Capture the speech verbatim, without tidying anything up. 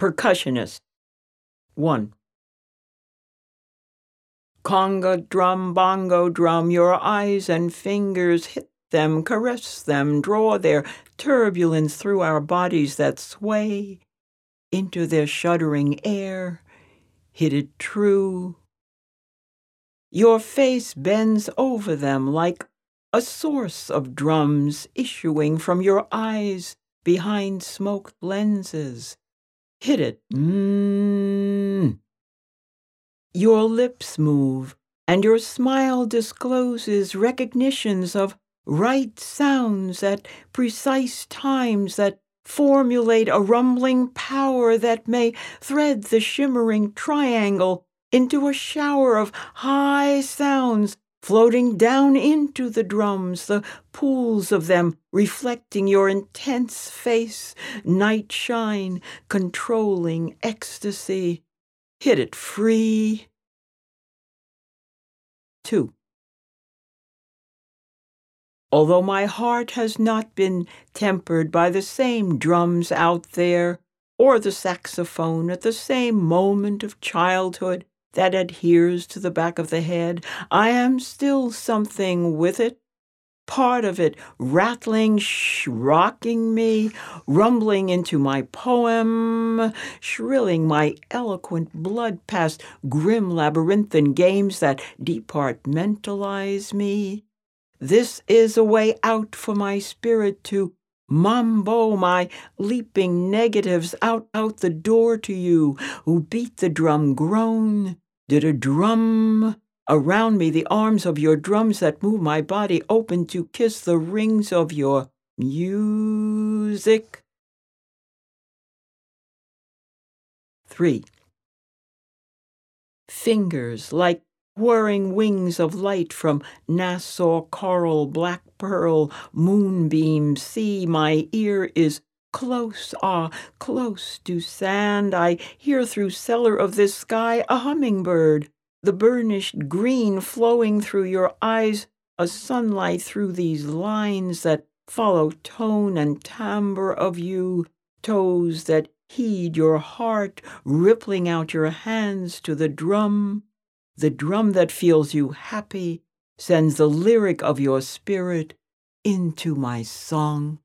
Percussionist. One. Conga drum, bongo drum, your eyes and fingers hit them, caress them, draw their turbulence through our bodies that sway into their shuddering air. Hit it true. Your face bends over them like a source of drums issuing from your eyes behind smoked lenses. Hit it. Mmm. Your lips move, and your smile discloses recognitions of right sounds at precise times that formulate a rumbling power that may thread the shimmering triangle into a shower of high sounds floating down into the drums, the pools of them reflecting your intense face, night shine, controlling ecstasy. Hit it free. Two. Although my heart has not been tempered by the same drums out there, or the saxophone at the same moment of childhood that adheres to the back of the head, I am still something with it, part of it rattling, sh- rocking me, rumbling into my poem, shrilling my eloquent blood past grim labyrinthine games that departmentalize me. This is a way out for my spirit to mambo my leaping negatives out, out the door to you, who beat the drum groan. Did a drum around me, the arms of your drums that move my body open to kiss the rings of your music. Three. Fingers like whirring wings of light from Nassau coral, black pearl, moonbeam, sea. My ear is close, ah, close to sand. I hear through cellar of this sky a hummingbird, the burnished green flowing through your eyes, a sunlight through these lines that follow tone and timbre of you, toes that heed your heart, rippling out your hands to the drum. The drum that feels you happy sends the lyric of your spirit into my song.